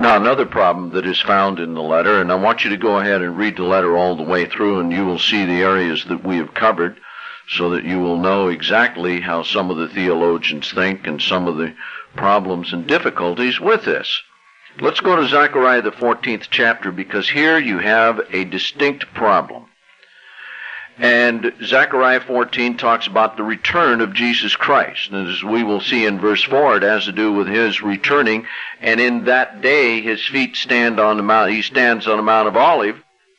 Now, another problem that is found in the letter, and I want you to go ahead and read the letter all the way through, and you will see the areas that we have covered, so that you will know exactly how some of the theologians think and some of the problems and difficulties with this. Let's go to Zechariah the 14th chapter, because here you have a distinct problem. And Zechariah 14 talks about the return of Jesus Christ. And as we will see in verse 4, it has to do with his returning. And in that day, his feet stand on the mount. He stands on the Mount of Olives,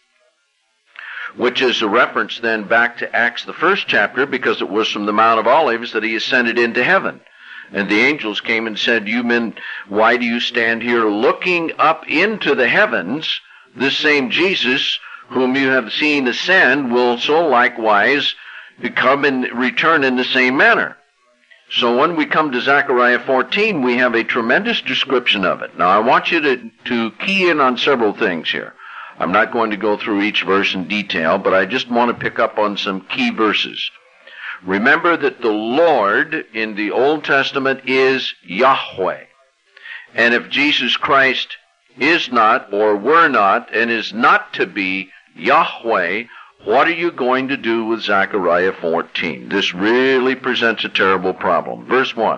which is a reference then back to Acts the 1st chapter, because it was from the Mount of Olives that he ascended into heaven. And the angels came and said, "You men, why do you stand here looking up into the heavens? This same Jesus whom you have seen ascend will so likewise come and return in the same manner." So when we come to Zechariah 14, we have a tremendous description of it. Now I want you to key in on several things here. I'm not going to go through each verse in detail, but I just want to pick up on some key verses. Remember that the Lord in the Old Testament is Yahweh. And if Jesus Christ is not or were not and is not to be Yahweh, what are you going to do with Zechariah 14? This really presents a terrible problem. Verse 1.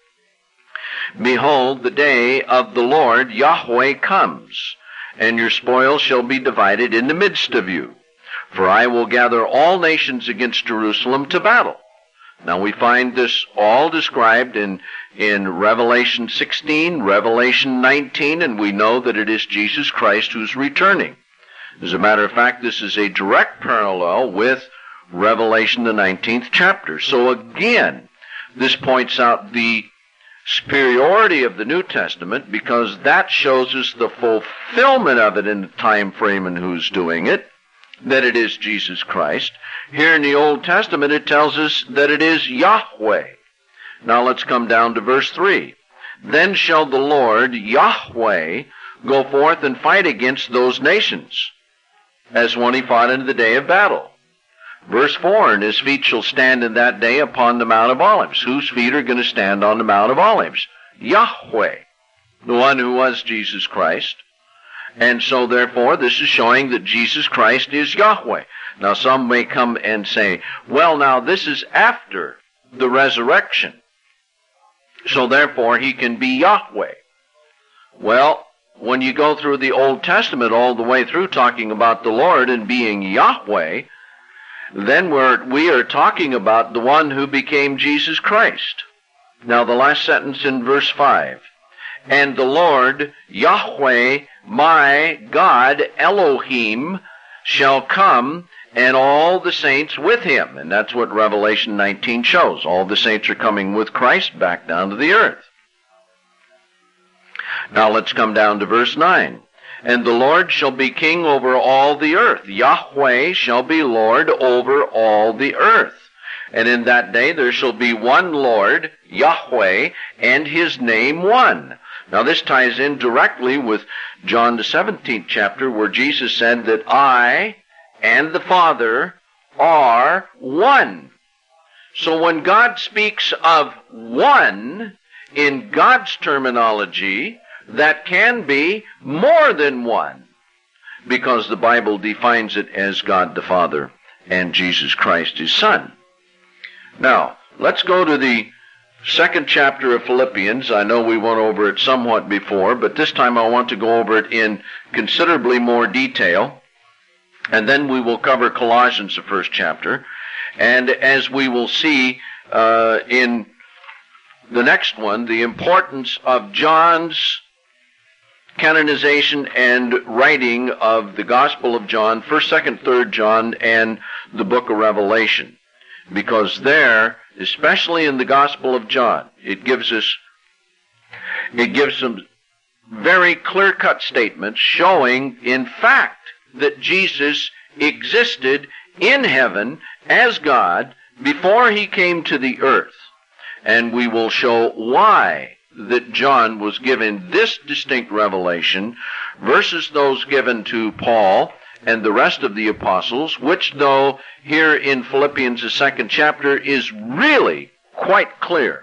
"Behold, the day of the Lord Yahweh comes, and your spoil shall be divided in the midst of you. For I will gather all nations against Jerusalem to battle." Now we find this all described in Revelation 16, Revelation 19, and we know that it is Jesus Christ who's returning. As a matter of fact, this is a direct parallel with Revelation the 19th chapter. So again, this points out the superiority of the New Testament, because that shows us the fulfillment of it in the time frame and who's doing it, that it is Jesus Christ. Here in the Old Testament, it tells us that it is Yahweh. Now let's come down to verse 3. "Then shall the Lord Yahweh go forth and fight against those nations, as when he fought in the day of battle." Verse 4, "And his feet shall stand in that day upon the Mount of Olives." Whose feet are going to stand on the Mount of Olives? Yahweh, the one who was Jesus Christ. And so therefore this is showing that Jesus Christ is Yahweh. Now some may come and say, well, now this is after the resurrection, so therefore he can be Yahweh. Well, when you go through the Old Testament all the way through talking about the Lord and being Yahweh, then we are talking about the one who became Jesus Christ. Now the last sentence in verse 5, "And the Lord Yahweh my God Elohim shall come, and all the saints with him." And that's what Revelation 19 shows. All the saints are coming with Christ back down to the earth. Now let's come down to verse 9. "And the Lord shall be king over all the earth." Yahweh shall be Lord over all the earth. "And in that day there shall be one Lord, Yahweh, and his name one." Now this ties in directly with John the 17th chapter, where Jesus said that I and the Father are one. So when God speaks of one in God's terminology, that can be more than one, because the Bible defines it as God the Father and Jesus Christ his Son. Now, let's go to the second chapter of Philippians. I know we went over it somewhat before, but this time I want to go over it in considerably more detail. And then we will cover Colossians, the first chapter. And as we will see in the next one, the importance of John's canonization and writing of the Gospel of John, 1st, 2nd, 3rd John, and the book of Revelation. Because there, especially in the Gospel of John, it gives some very clear-cut statements showing, in fact, that Jesus existed in heaven as God before he came to the earth. And we will show why that John was given this distinct revelation versus those given to Paul and the rest of the apostles, which, though here in Philippians, the 2nd chapter, is really quite clear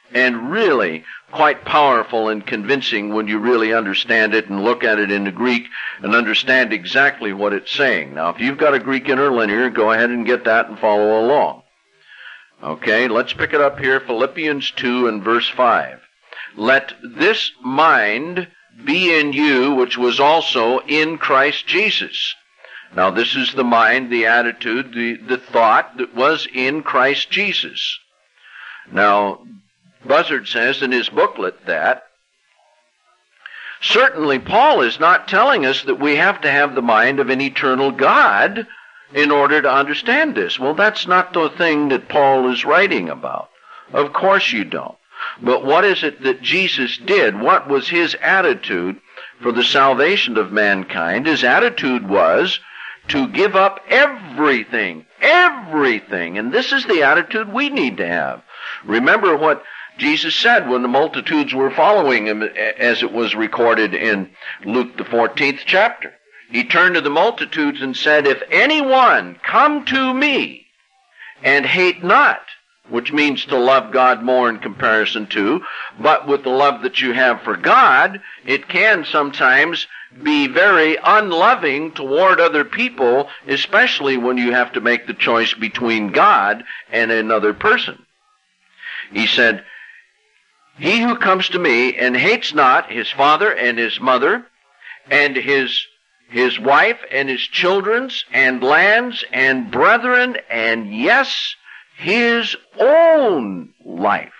and really quite powerful and convincing when you really understand it and look at it in the Greek and understand exactly what it's saying. Now, if you've got a Greek interlinear, go ahead and get that and follow along. Okay, let's pick it up here, Philippians 2 and verse 5. Let this mind be in you, which was also in Christ Jesus. Now, this is the mind, the attitude, the thought that was in Christ Jesus. Now, Buzzard says in his booklet that certainly Paul is not telling us that we have to have the mind of an eternal God in order to understand this. Well, that's not the thing that Paul is writing about. Of course you don't. But what is it that Jesus did? What was his attitude for the salvation of mankind? His attitude was to give up everything, and this is the attitude we need to have. Remember what Jesus said when the multitudes were following him, as it was recorded in Luke the 14th chapter. He turned to the multitudes and said, if anyone come to me and hate not, which means to love God more in comparison to, but with the love that you have for God, it can sometimes be very unloving toward other people, especially when you have to make the choice between God and another person. He said, he who comes to me and hates not his father and his mother and his wife and his children and lands and brethren and yes, his own life,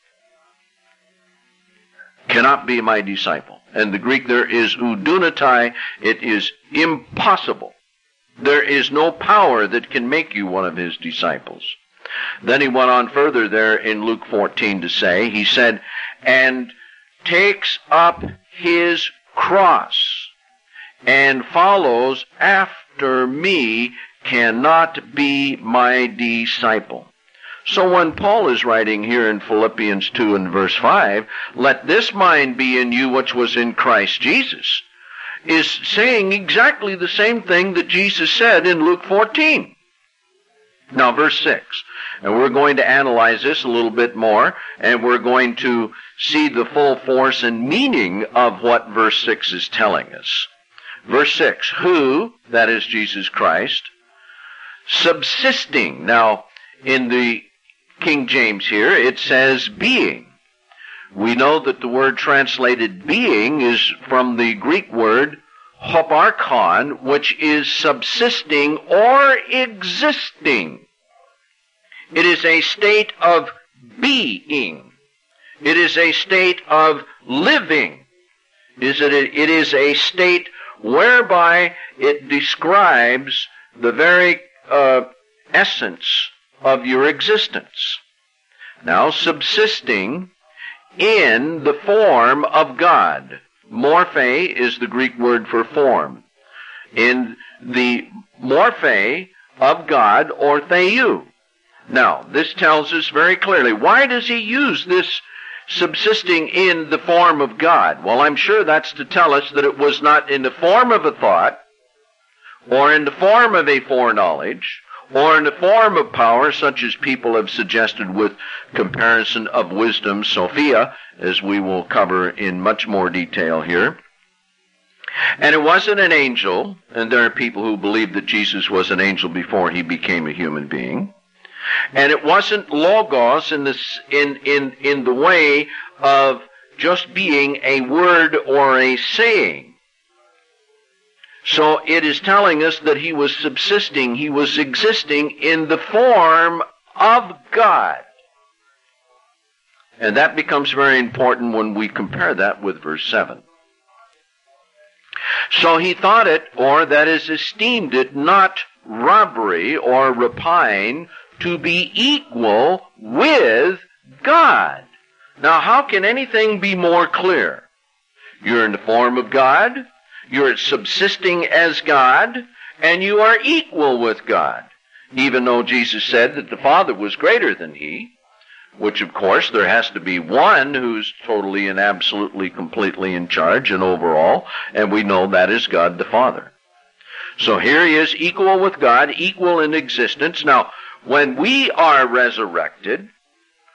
cannot be my disciple. And the Greek there is oudunatai. It is impossible. There is no power that can make you one of his disciples. Then he went on further there in Luke 14 to say, he said, and takes up his cross and follows after me cannot be my disciple. So when Paul is writing here in Philippians 2 and verse 5, let this mind be in you which was in Christ Jesus, is saying exactly the same thing that Jesus said in Luke 14. Now verse 6, and we're going to analyze this a little bit more, and we're going to see the full force and meaning of what verse 6 is telling us. Verse 6, who, that is Jesus Christ, subsisting. Now, in the King James here, it says being. We know that the word translated being is from the Greek word hoparkon, which is subsisting or existing. It is a state of being. It is a state of living. It is a state whereby it describes the very essence of your existence. Now, subsisting in the form of God. Morphe is the Greek word for form. In the morphe of God, or theou. Now, this tells us very clearly, why does he use this subsisting in the form of God? Well, I'm sure that's to tell us that it was not in the form of a thought, or in the form of a foreknowledge, or in the form of power, such as people have suggested with comparison of wisdom, Sophia, as we will cover in much more detail here. And it wasn't an angel, and there are people who believe that Jesus was an angel before he became a human being. And it wasn't logos in the way of just being a word or a saying. So it is telling us that he was subsisting, he was existing in the form of God. And that becomes very important when we compare that with verse 7. So he thought it, or that is esteemed it, not robbery or rapine, to be equal with God. Now, how can anything be more clear? You're in the form of God, you're subsisting as God, and you are equal with God. Even though Jesus said that the Father was greater than he, which of course there has to be one who's totally and absolutely completely in charge and overall, and we know that is God the Father. So here he is, equal with God, equal in existence. Now, when we are resurrected,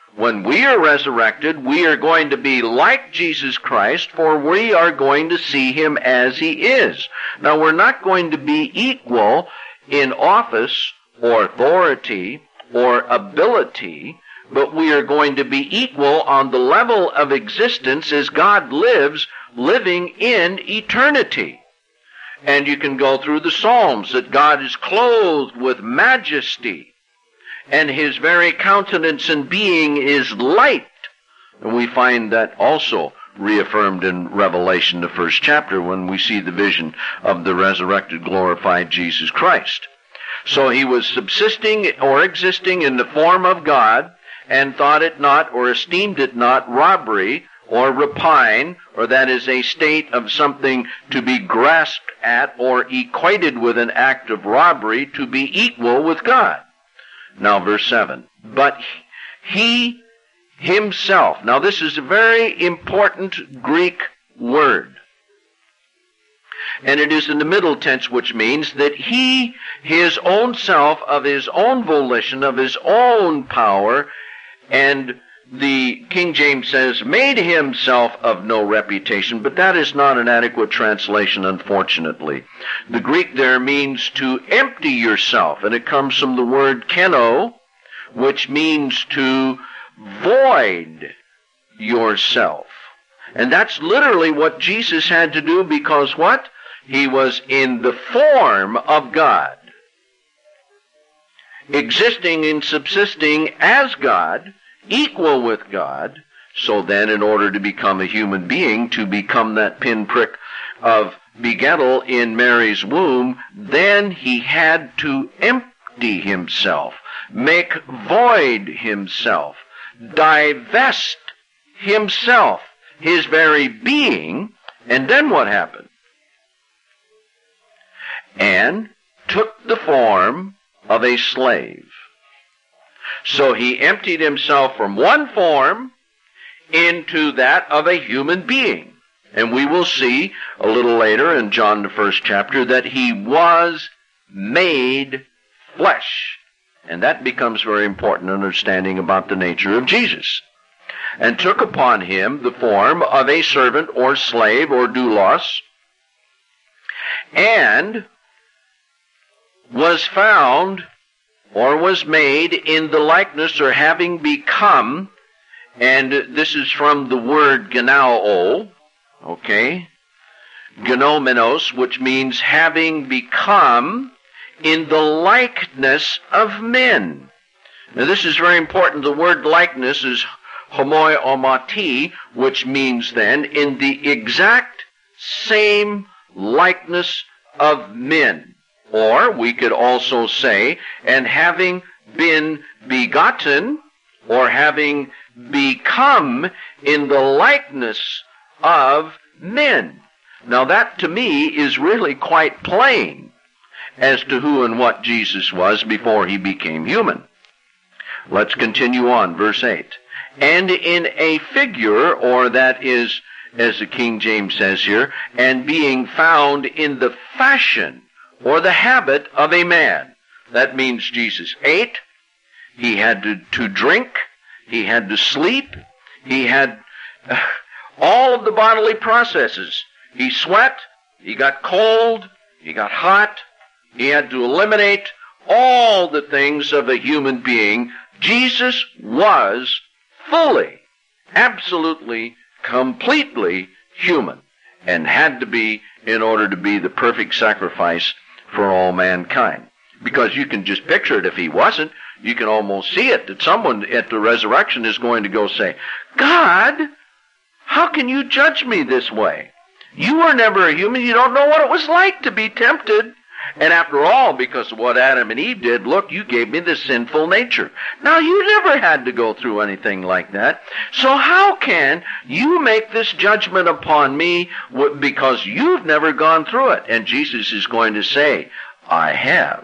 When we are resurrected, we are going to be like Jesus Christ, for we are going to see him as he is. Now, we're not going to be equal in office or authority or ability, but we are going to be equal on the level of existence as God lives, living in eternity. And you can go through the Psalms that God is clothed with majesty, and his very countenance and being is light. And we find that also reaffirmed in Revelation, the 1st chapter, when we see the vision of the resurrected, glorified Jesus Christ. So he was subsisting or existing in the form of God, and thought it not or esteemed it not robbery or rapine, or that is a state of something to be grasped at or equated with an act of robbery, to be equal with God. Now, verse 7. But he himself. Now, this is a very important Greek word. And it is in the middle tense, which means that he, his own self, of his own volition, of his own power, and the King James says, made himself of no reputation, but that is not an adequate translation, unfortunately. The Greek there means to empty yourself, and it comes from the word keno, which means to void yourself. And that's literally what Jesus had to do, because what? He was in the form of God, existing and subsisting as God, equal with God. So then, in order to become a human being, to become that pinprick of begettal in Mary's womb, then he had to empty himself, make void himself, divest himself, his very being. And then what happened? And took the form of a slave. So he emptied himself from one form into that of a human being. And we will see a little later in John the 1st chapter that he was made flesh. And that becomes very important understanding about the nature of Jesus. And took upon him the form of a servant or slave or doulos, and was found or was made in the likeness, or having become, and this is from the word genao, okay, genomenos, which means having become in the likeness of men. Now this is very important. The word likeness is homoiomati, which means then in the exact same likeness of men. Or we could also say, and having been begotten, or having become in the likeness of men. Now that to me is really quite plain as to who and what Jesus was before he became human. Let's continue on, verse 8. And in a figure, or that is, as the King James says here, and being found in the fashion or the habit of a man. That means Jesus ate, he had to drink, he had to sleep, he had all of the bodily processes. He sweat, he got cold, he got hot, he had to eliminate all the things of a human being. Jesus was fully, absolutely, completely human, and had to be in order to be the perfect sacrifice for all mankind. Because you can just picture it. If he wasn't, you can almost see it, that someone at the resurrection is going to go say, God, how can you judge me this way? You were never a human. You don't know what it was like to be tempted. And after all, because of what Adam and Eve did, look, you gave me this sinful nature. Now, you never had to go through anything like that. So how can you make this judgment upon me because you've never gone through it? And Jesus is going to say, I have.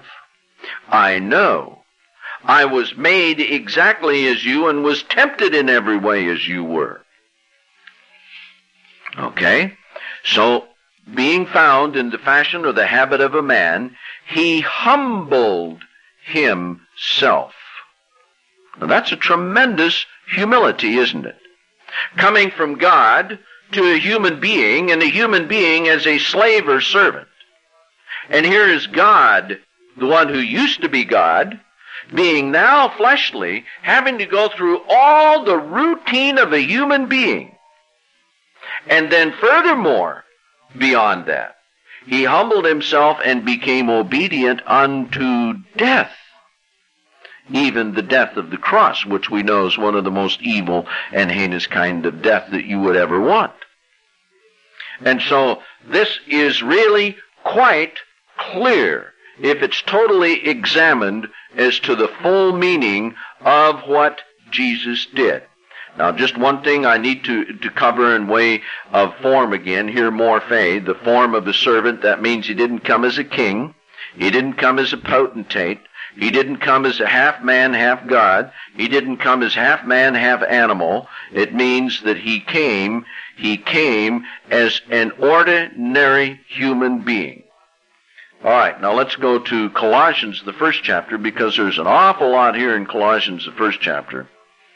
I know. I was made exactly as you and was tempted in every way as you were. Okay? So, being found in the fashion or the habit of a man, he humbled himself. Now that's a tremendous humility, isn't it? Coming from God to a human being, and a human being as a slave or servant. And here is God, the one who used to be God, being now fleshly, having to go through all the routine of a human being. And then furthermore, beyond that, he humbled himself and became obedient unto death, even the death of the cross, which we know is one of the most evil and heinous kind of death that you would ever want. And so this is really quite clear if it's totally examined as to the full meaning of what Jesus did. Now, just one thing I need to cover in way of form again, here morphe, the form of a servant. That means he didn't come as a king. He didn't come as a potentate. He didn't come as a half man, half God. He didn't come as half man, half animal. It means that he came as an ordinary human being. All right, now let's go to Colossians, the first chapter, because there's an awful lot here in Colossians, the first chapter,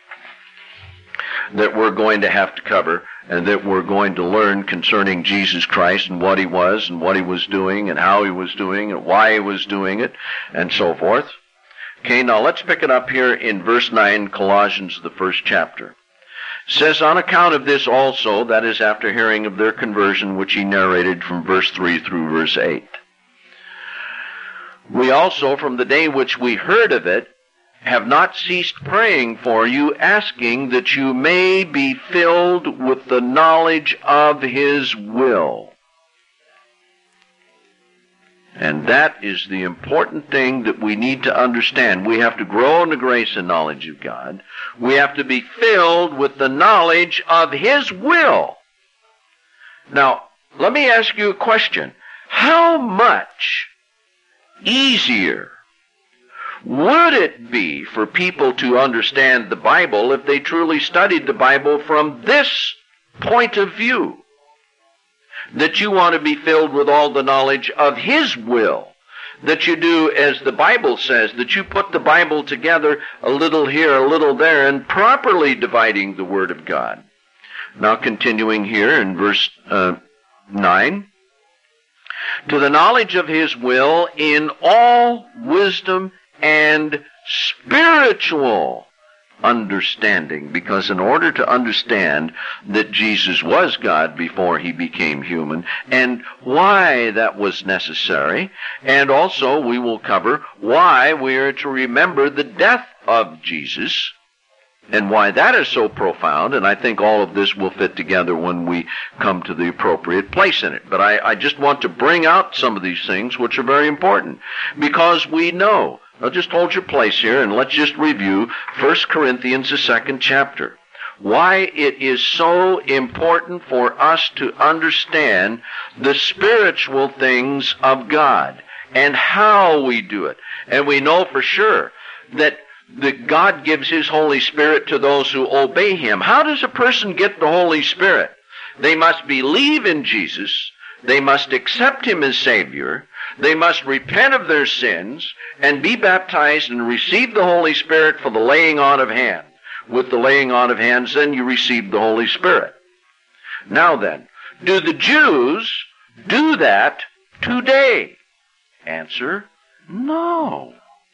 that we're going to have to cover and that we're going to learn concerning Jesus Christ and what he was doing and how he was doing and why he was doing it and so forth. Okay, now let's pick it up here in verse 9, Colossians, the first chapter. It says, on account of this also, that is after hearing of their conversion, which he narrated from verse 3 through verse 8. We also, from the day which we heard of it, have not ceased praying for you, asking that you may be filled with the knowledge of his will. And that is the important thing that we need to understand. We have to grow in the grace and knowledge of God. We have to be filled with the knowledge of his will. Now, let me ask you a question. How much easier would it be for people to understand the Bible if they truly studied the Bible from this point of view? That you want to be filled with all the knowledge of his will. That you do as the Bible says, that you put the Bible together a little here, a little there, and properly dividing the Word of God. Now continuing here in verse 9. To the knowledge of his will in all wisdom and spiritual understanding, because in order to understand that Jesus was God before he became human and why that was necessary, and also we will cover why we are to remember the death of Jesus and why that is so profound, and I think all of this will fit together when we come to the appropriate place in it. But I just want to bring out some of these things which are very important, because we know. Now just hold your place here and let's just review 1 Corinthians, the 2nd chapter. Why it is so important for us to understand the spiritual things of God and how we do it. And we know for sure that God gives his Holy Spirit to those who obey him. How does a person get the Holy Spirit? They must believe in Jesus. They must accept him as Savior. They must repent of their sins and be baptized and receive the Holy Spirit for the laying on of hands. With the laying on of hands, then you receive the Holy Spirit. Now then, do the Jews do that today? Answer, no.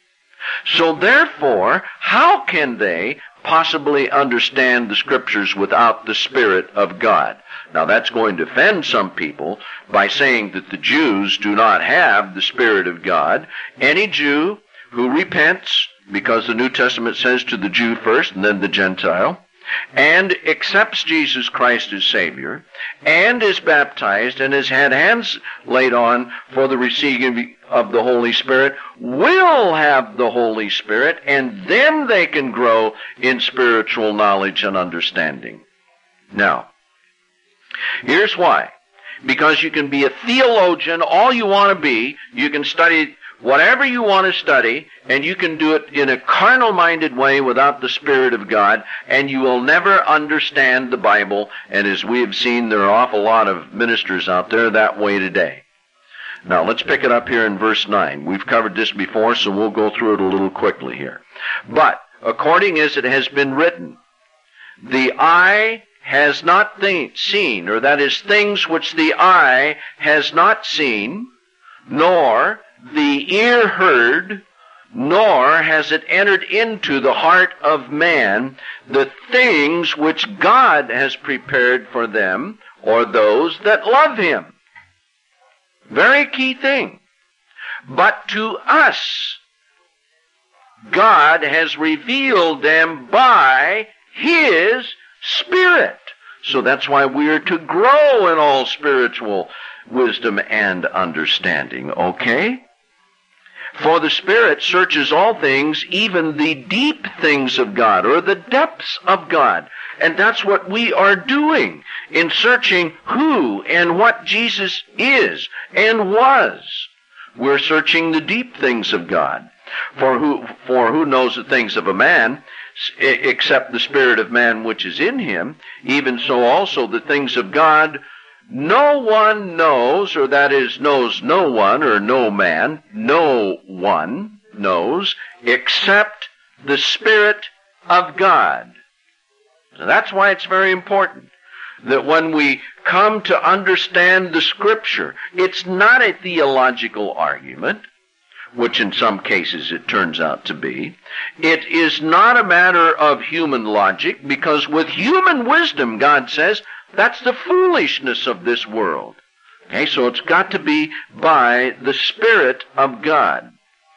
So therefore, how can they possibly understand the Scriptures without the Spirit of God? Now that's going to offend some people by saying that the Jews do not have the Spirit of God. Any Jew who repents, because the New Testament says to the Jew first and then the Gentile, and accepts Jesus Christ as Savior, and is baptized and has had hands laid on for the receiving of the Holy Spirit, will have the Holy Spirit, and then they can grow in spiritual knowledge and understanding. Now, here's why. Because you can be a theologian all you want to be, you can study whatever you want to study, and you can do it in a carnal-minded way without the Spirit of God, and you will never understand the Bible. And as we have seen, there are an awful lot of ministers out there that way today. Now, let's pick it up here in verse 9. We've covered this before, so we'll go through it a little quickly here. But, according as it has been written, the eye has not seen, or that is, things which the eye has not seen, nor the ear heard, nor has it entered into the heart of man, the things which God has prepared for them, or those that love him. Very key thing. But to us, God has revealed them by his Spirit. So that's why we are to grow in all spiritual wisdom and understanding, okay? For the Spirit searches all things, even the deep things of God, or the depths of God. And that's what we are doing in searching who and what Jesus is and was. We're searching the deep things of God. For who knows the things of a man, except the spirit of man which is in him? Even so also the things of God no one knows, or that is, knows no one, or no man, no one knows, except the Spirit of God. So that's why it's very important that when we come to understand the Scripture, it's not a theological argument, which in some cases it turns out to be. It is not a matter of human logic, because with human wisdom, God says, that's the foolishness of this world. Okay, so it's got to be by the Spirit of God.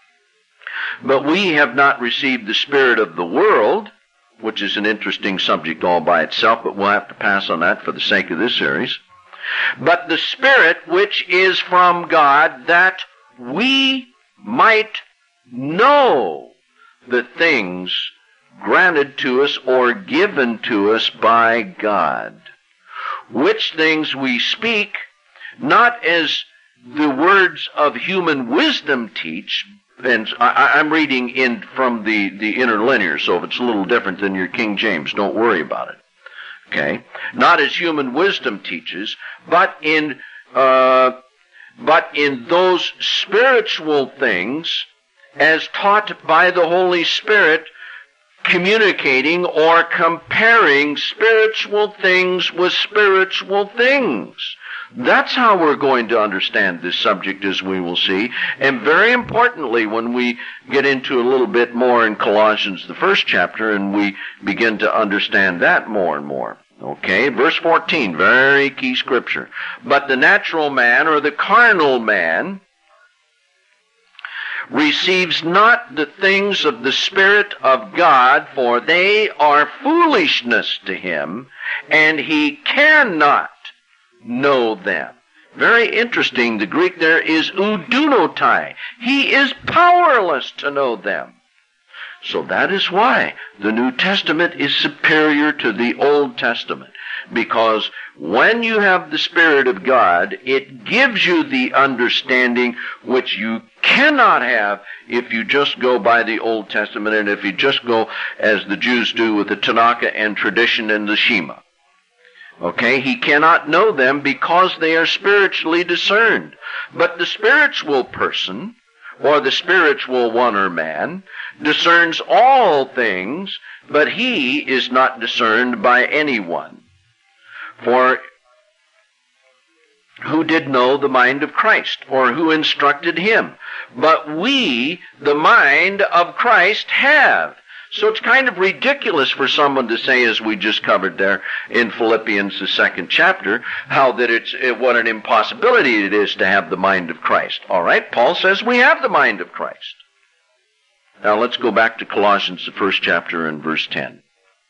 But we have not received the spirit of the world, which is an interesting subject all by itself, but we'll have to pass on that for the sake of this series. But the Spirit which is from God, that we might know the things granted to us or given to us by God. Which things we speak, not as the words of human wisdom teach, and I'm reading from the interlinear, so if it's a little different than your King James, don't worry about it. Okay? Not as human wisdom teaches, but in those spiritual things as taught by the Holy Spirit, communicating or comparing spiritual things with spiritual things. That's how we're going to understand this subject, as we will see. And very importantly, when we get into a little bit more in Colossians, the first chapter, and we begin to understand that more and more. Okay, verse 14, very key scripture. But the natural man, or the carnal man, receives not the things of the Spirit of God, for they are foolishness to him, and he cannot know them. Very interesting, the Greek there is oudunotai. He is powerless to know them. So that is why the New Testament is superior to the Old Testament. Because when you have the Spirit of God, it gives you the understanding which you cannot have if you just go by the Old Testament, and if you just go as the Jews do with the Tanakh and tradition and the Shema. Okay, he cannot know them because they are spiritually discerned. But the spiritual person, or the spiritual one or man, discerns all things, but he is not discerned by anyone. For who did know the mind of Christ, or who instructed him? But we, the mind of Christ, have. So it's kind of ridiculous for someone to say, as we just covered there in Philippians, the second chapter, how that what an impossibility it is to have the mind of Christ. All right, Paul says we have the mind of Christ. Now let's go back to Colossians, the first chapter, and verse 10.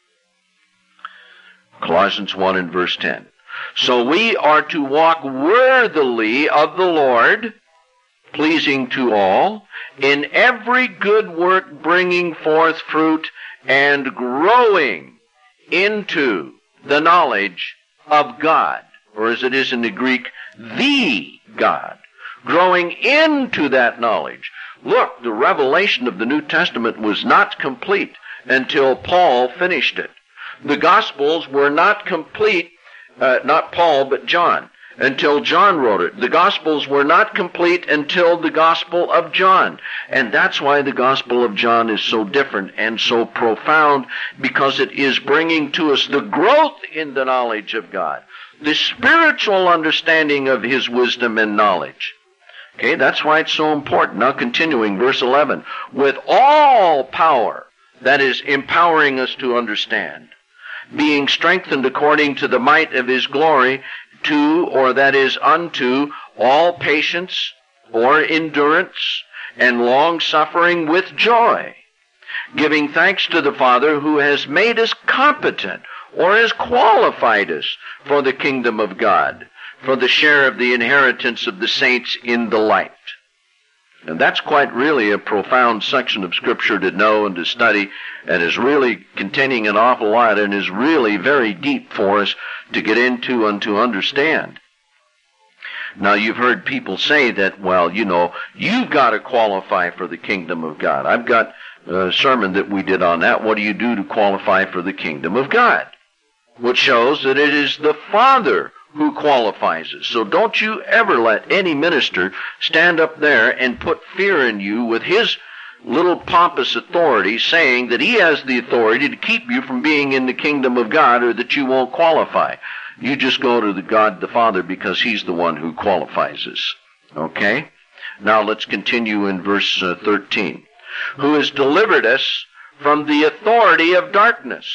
Colossians 1 and verse 10. So we are to walk worthily of the Lord, pleasing to all, in every good work bringing forth fruit, and growing into the knowledge of God, or as it is in the Greek, the God. Growing into that knowledge. Look, the revelation of the New Testament was not complete until Paul finished it. The Gospels were not complete, not Paul, but John, until John wrote it. The Gospels were not complete until the Gospel of John. And that's why the Gospel of John is so different and so profound, because it is bringing to us the growth in the knowledge of God, the spiritual understanding of His wisdom and knowledge. Okay, that's why it's so important. Now continuing, verse 11. With all power, that is empowering us to understand, being strengthened according to the might of His glory, to, or that is unto, all patience or endurance and long-suffering with joy, giving thanks to the Father who has made us competent, or has qualified us for the kingdom of God, for the share of the inheritance of the saints in the light. And that's quite really a profound section of Scripture to know and to study, and is really containing an awful lot, and is really very deep for us to get into and to understand. Now, you've heard people say that, well, you've got to qualify for the kingdom of God. I've got a sermon that we did on that. What do you do to qualify for the kingdom of God? Which shows that it is the Father who qualifies us. So don't you ever let any minister stand up there and put fear in you with his little pompous authority, saying that he has the authority to keep you from being in the kingdom of God, or that you won't qualify. You just go to the God the Father, because He's the one who qualifies us. Okay? Now let's continue in verse 13. Who has delivered us from the authority of darkness,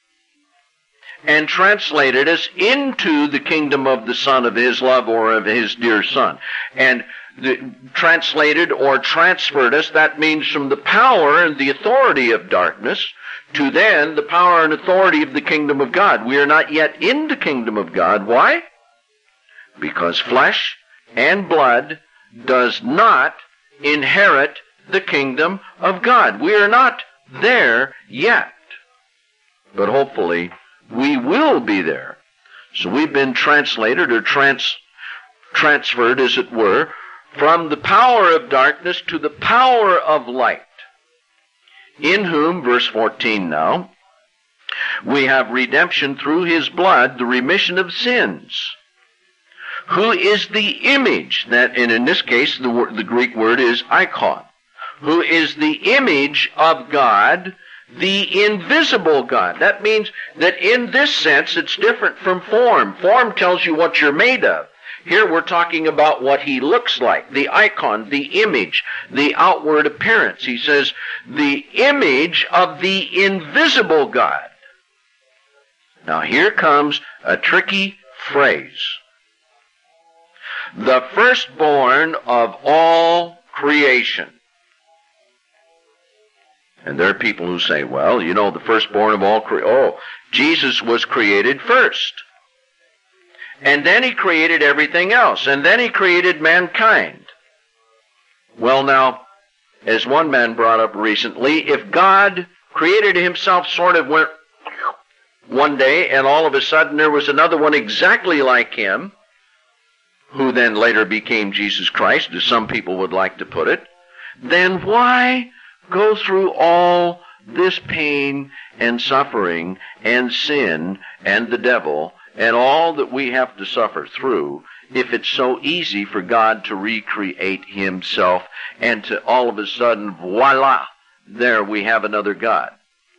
and translated us into the kingdom of the Son of His love, or of His dear Son. And translated or transferred us, that means from the power and the authority of darkness to then the power and authority of the kingdom of God. We are not yet in the kingdom of God. Why? Because flesh and blood does not inherit the kingdom of God. We are not there yet. But hopefully we will be there. So we've been translated, or transferred, as it were, from the power of darkness to the power of light, in whom, verse 14 now, we have redemption through His blood, the remission of sins, who is the image, that, and in this case the Greek word is icon, who is the image of God, the invisible God. That means that in this sense it's different from form. Form tells you what you're made of. Here we're talking about what He looks like, the icon, the image, the outward appearance. He says, the image of the invisible God. Now here comes a tricky phrase. The firstborn of all creation. And there are people who say, well, the firstborn of all creation. Oh, Jesus was created first. And then He created everything else. And then He created mankind. Well, now, as one man brought up recently, if God created Himself sort of went one day, and all of a sudden there was another one exactly like Him, who then later became Jesus Christ, as some people would like to put it, then why go through all this pain and suffering and sin and the devil and all that we have to suffer through, if it's so easy for God to recreate Himself and to all of a sudden, voila, there we have another God?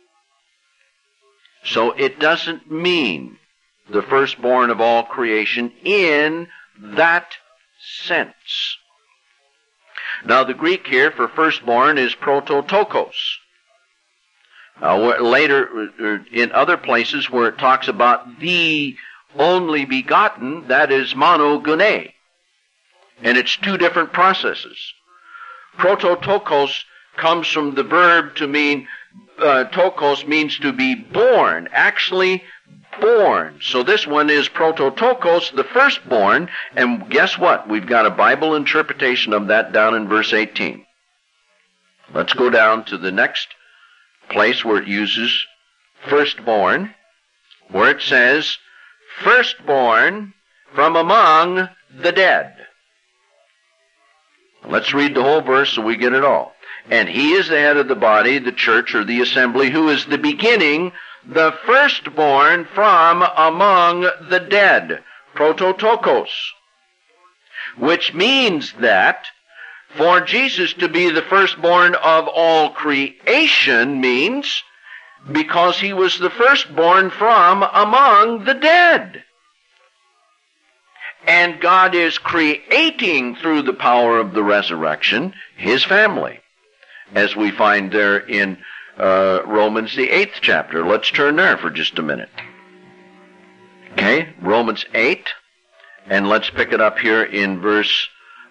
So it doesn't mean the firstborn of all creation in that sense. Now the Greek here for firstborn is prototokos. Later, in other places where it talks about the only begotten, that is monogone. And it's two different processes. Prototokos comes from the verb to mean, tokos means to be born, actually born. So this one is prototokos, the firstborn, and guess what? We've got a Bible interpretation of that down in verse 18. Let's go down to the next place where it uses firstborn, where it says, firstborn from among the dead. Let's read the whole verse so we get it all. And He is the head of the body, the church, or the assembly, who is the beginning, the firstborn from among the dead. prototokos, which means that for Jesus to be the firstborn of all creation means because he was the firstborn from among the dead. And God is creating through the power of the resurrection his family, as we find there in Romans the 8th chapter. Let's turn there for just a minute. Okay, Romans 8, and let's pick it up here in verse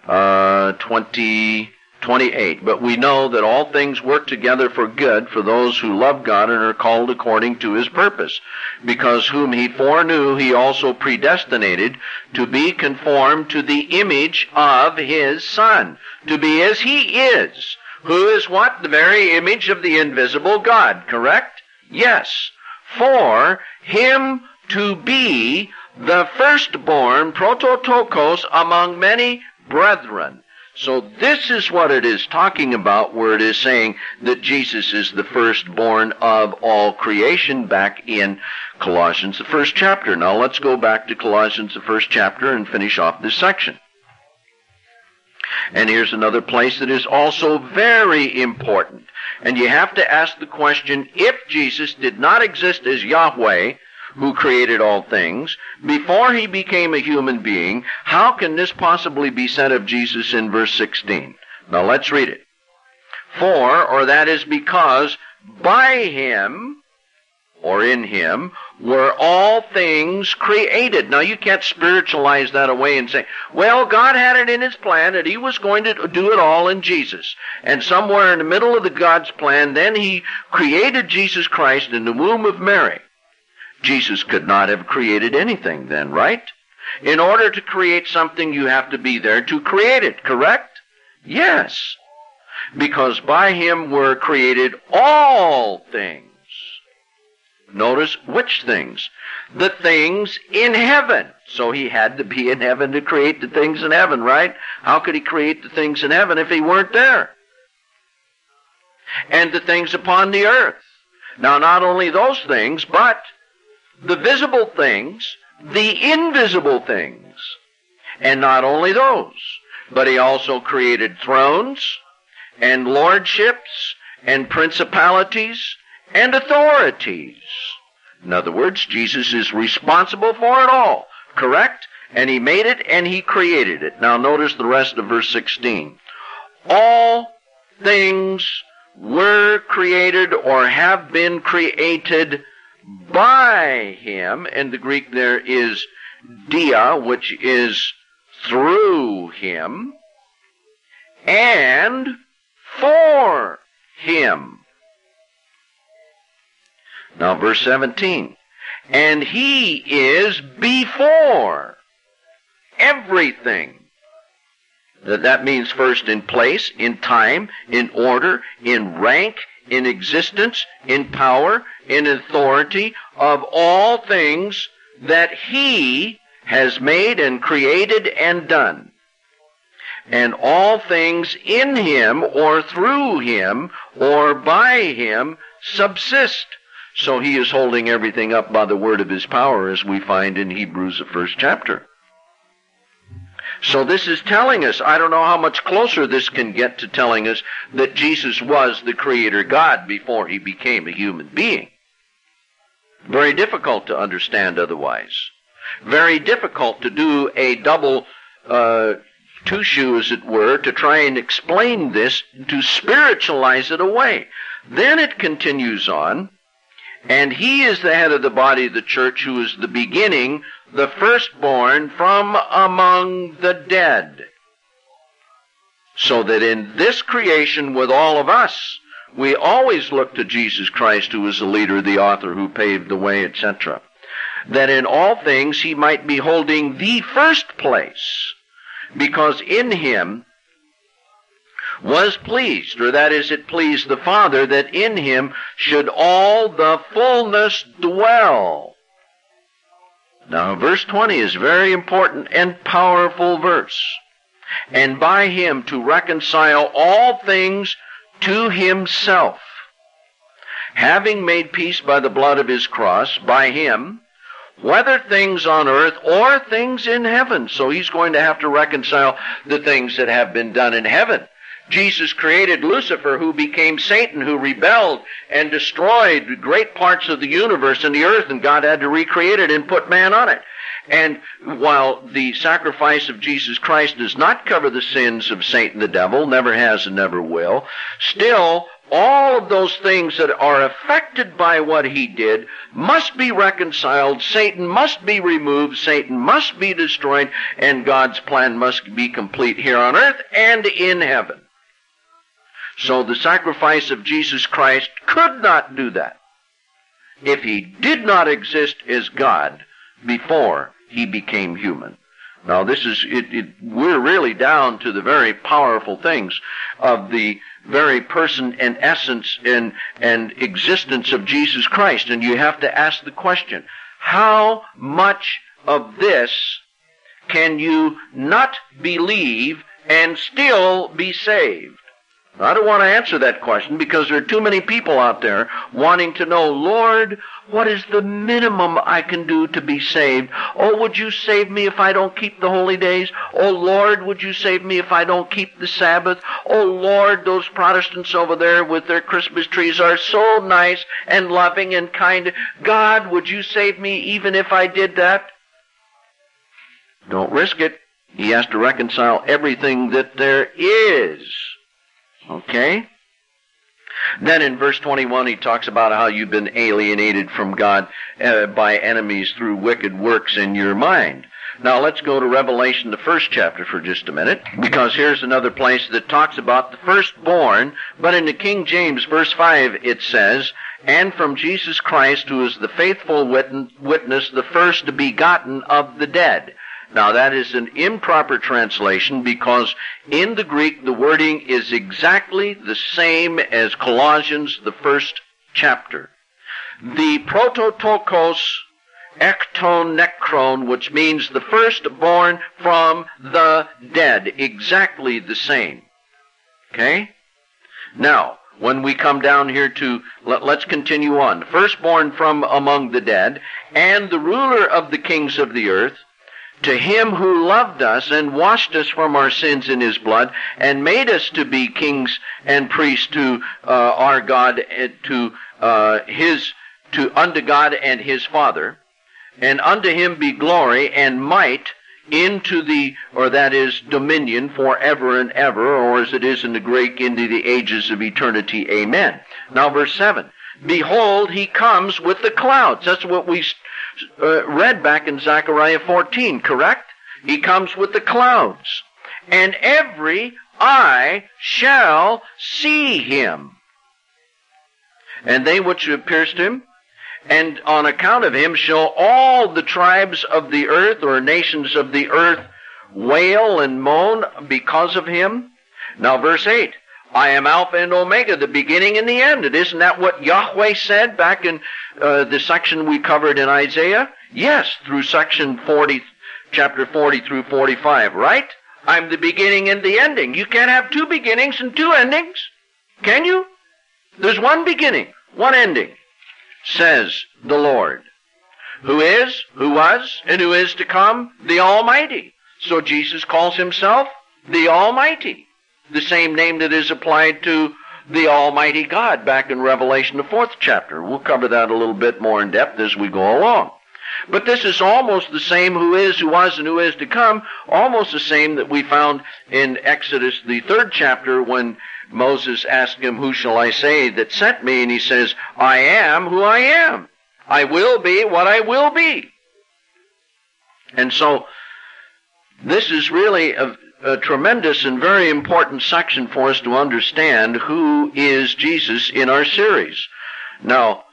28. But we know that all things work together for good for those who love God and are called according to his purpose. Because whom he foreknew, he also predestinated to be conformed to the image of his Son, to be as he is. Who is what? The very image of the invisible God, correct? Yes. For him to be the firstborn, prototokos, among many brethren. So this is what it is talking about, where it is saying that Jesus is the firstborn of all creation, back in Colossians, the 1st chapter. Now let's go back to Colossians, the 1st chapter, and finish off this section. And here's another place that is also very important. And you have to ask the question, if Jesus did not exist as Yahweh, who created all things, before he became a human being, how can this possibly be said of Jesus in verse 16? Now let's read it. For, or that is because, by him, or in him, were all things created. Now you can't spiritualize that away and say, well, God had it in his plan that he was going to do it all in Jesus. And somewhere in the middle of the God's plan, then he created Jesus Christ in the womb of Mary. Jesus could not have created anything then, right? In order to create something, you have to be there to create it, correct? Yes. Because by him were created all things. Notice which things? The things in heaven. So he had to be in heaven to create the things in heaven, right? How could he create the things in heaven if he weren't there? And the things upon the earth. Now, not only those things, but the visible things, the invisible things. And not only those, but he also created thrones and lordships and principalities and authorities. In other words, Jesus is responsible for it all, correct? And he made it and he created it. Now notice the rest of verse 16. All things were created or have been created by him, and the Greek there is dia, which is through him, and for him. Now verse 17. And he is before everything. That means first in place, in time, in order, in rank, in existence, in power, in authority of all things that he has made and created and done. And all things in him or through him or by him subsist. So he is holding everything up by the word of his power, as we find in Hebrews, the 1st chapter. So this is telling us, I don't know how much closer this can get to telling us that Jesus was the Creator God before he became a human being. Very difficult to understand otherwise. Very difficult to do a double two-shoe, as it were, to try and explain this, to spiritualize it away. Then it continues on, and he is the head of the body of the church, who is the beginning, the firstborn from among the dead. So that in this creation with all of us, we always look to Jesus Christ, who is the leader, the author, who paved the way, etc. That in all things he might be holding the first place, because in him was pleased, or that is, it pleased the Father, that in him should all the fullness dwell. Now, verse 20 is a very important and powerful verse. And by him to reconcile all things to himself, having made peace by the blood of his cross, by him, whether things on earth or things in heaven. So he's going to have to reconcile the things that have been done in heaven. Jesus created Lucifer, who became Satan, who rebelled and destroyed great parts of the universe and the earth, and God had to recreate it and put man on it. And while the sacrifice of Jesus Christ does not cover the sins of Satan the devil, never has and never will, still all of those things that are affected by what he did must be reconciled. Satan must be removed. Satan must be destroyed. And God's plan must be complete here on earth and in heaven. So the sacrifice of Jesus Christ could not do that if he did not exist as God before he became human. Now this is, we're really down to the very powerful things of the very person and essence and existence of Jesus Christ. And you have to ask the question, how much of this can you not believe and still be saved? I don't want to answer that question because there are too many people out there wanting to know, Lord, what is the minimum I can do to be saved? Oh, would you save me if I don't keep the holy days? Oh, Lord, would you save me if I don't keep the Sabbath? Oh, Lord, those Protestants over there with their Christmas trees are so nice and loving and kind. God, would you save me even if I did that? Don't risk it. He has to reconcile everything that there is. Okay? Then in verse 21 he talks about how you've been alienated from God by enemies through wicked works in your mind. Now let's go to Revelation, the first chapter, for just a minute, because here's another place that talks about the firstborn, but in the King James, verse 5, it says, and from Jesus Christ, who is the faithful witness, the first begotten of the dead. Now that is an improper translation because in the Greek the wording is exactly the same as Colossians, the first chapter. The prototokos ekton nekron, which means the firstborn from the dead, exactly the same. Okay? Now, when we come down here to, let's continue on. The firstborn from among the dead, and the ruler of the kings of the earth, to him who loved us and washed us from our sins in his blood and made us to be kings and priests to our God, unto God and his Father, and unto him be glory and might into the, or that is dominion, forever and ever, or as it is in the Greek, into the ages of eternity. Amen. Now verse 7. Behold, he comes with the clouds. That's what we read back in Zechariah 14, correct? He comes with the clouds. And every eye shall see him. And they which have pierced him, and on account of him shall all the tribes of the earth, or nations of the earth, wail and moan because of him. Now verse 8. I am Alpha and Omega, the beginning and the end. And isn't that what Yahweh said back in the section we covered in Isaiah? Yes, through section 40, chapter 40 through 45, right? I'm the beginning and the ending. You can't have two beginnings and two endings, can you? There's one beginning, one ending, says the Lord, who is, who was, and who is to come, the Almighty. So Jesus calls himself the Almighty. The same name that is applied to the Almighty God back in Revelation, the 4th chapter. We'll cover that a little bit more in depth as we go along. But this is almost the same who is, who was, and who is to come, almost the same that we found in Exodus, the 3rd chapter, when Moses asked him, who shall I say that sent me? And he says, I am who I am. I will be what I will be. And so this is really a tremendous and very important section for us to understand who is Jesus in our series. Now,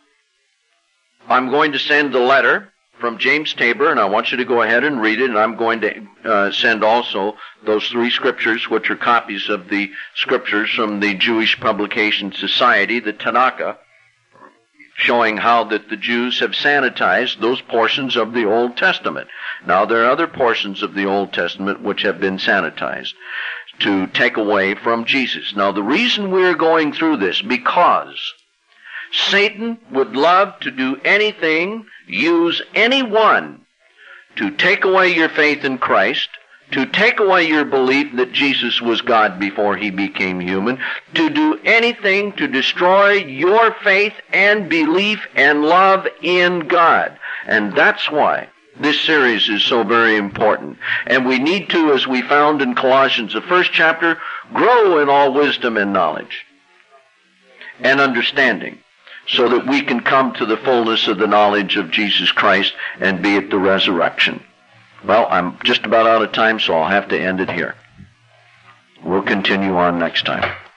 I'm going to send the letter from James Tabor, and I want you to go ahead and read it, and I'm going to send also those 3 scriptures, which are copies of the scriptures from the Jewish Publication Society, the Tanakh, showing how that the Jews have sanitized those portions of the Old Testament. Now, there are other portions of the Old Testament which have been sanitized to take away from Jesus. Now, the reason we're going through this, because Satan would love to do anything, use anyone to take away your faith in Christ, to take away your belief that Jesus was God before he became human, to do anything to destroy your faith and belief and love in God. And that's why this series is so very important. And we need to, as we found in Colossians, the first chapter, grow in all wisdom and knowledge and understanding, so that we can come to the fullness of the knowledge of Jesus Christ and be at the resurrection. Well, I'm just about out of time, so I'll have to end it here. We'll continue on next time.